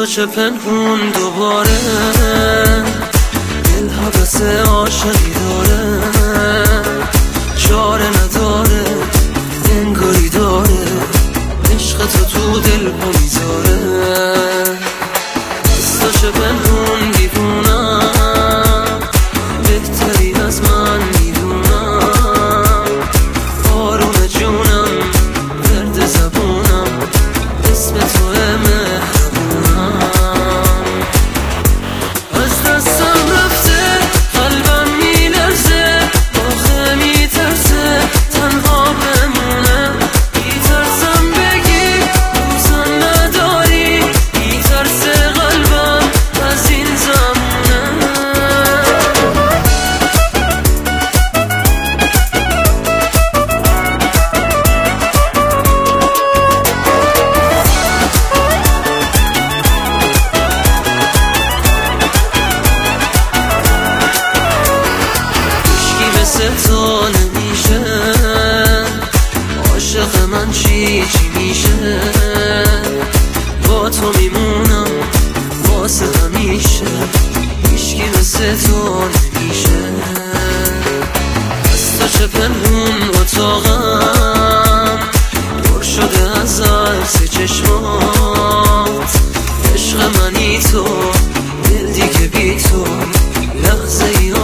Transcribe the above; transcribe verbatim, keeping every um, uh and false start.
تو چه پنهون دوباره دل حبس عاشقی داره، چاره نداره انگاری داره، عشق تو تو دل پا میذاره. از تو چه پنهون دیوونم، بهتری از من میدونم، آروم جونم ورد زبونم، اسم تو مهربونم. از دستم رفته قلبم میلرزه، آخه میترسه تنها بمونه، میترسم بگی دوستم نداری، میترسه قلبم از این زمونه. تو نمیشه عاشق من، چی چی میشه، با تو میمونم واسه همیشه، هیچکی مثل تو نمیشه. از تو چه پنهون اتاقم پر شده از عکس چشمات، عشق منی تو دل دیگه بی تو لحظه ای